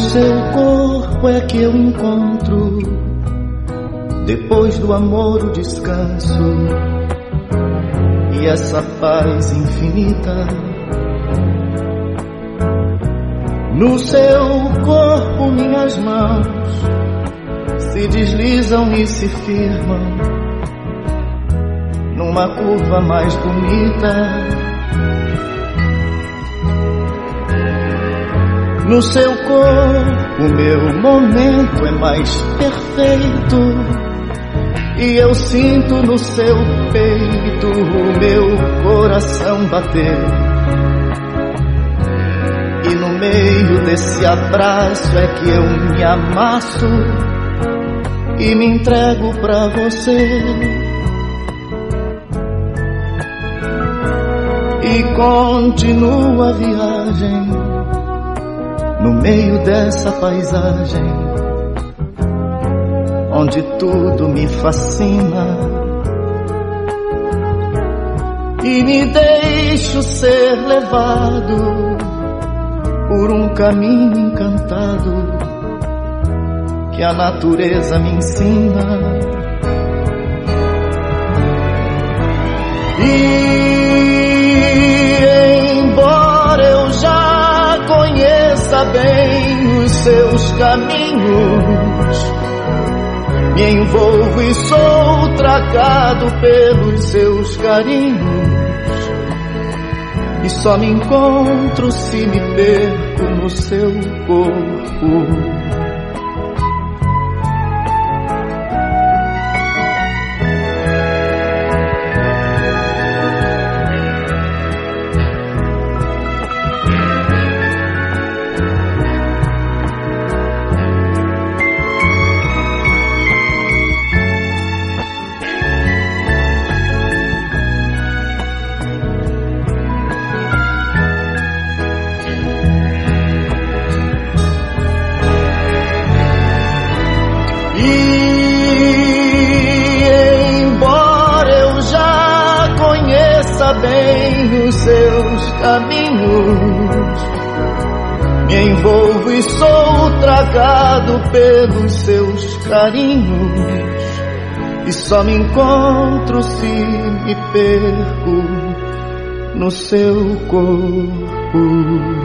seu corpo é que eu encontro, depois do amor, o descanso e essa paz infinita. No seu corpo minhas mãos se deslizam e se firmam numa curva mais bonita. No seu corpo meu momento é mais perfeito, e eu sinto no seu peito o meu coração bater. E no meio desse abraço é que eu me amasso e me entrego pra você. E continua a viagem no meio dessa paisagem, onde tudo me fascina, e me deixo ser levado por um caminho encantado que a natureza me ensina. E embora eu já conheça bem os seus caminhos, me envolvo e sou tragado pelos seus carinhos, e só me encontro se me perco no seu corpo. Bem os seus caminhos, me envolvo e sou tragado pelos seus carinhos, e só me encontro se me perco no seu corpo.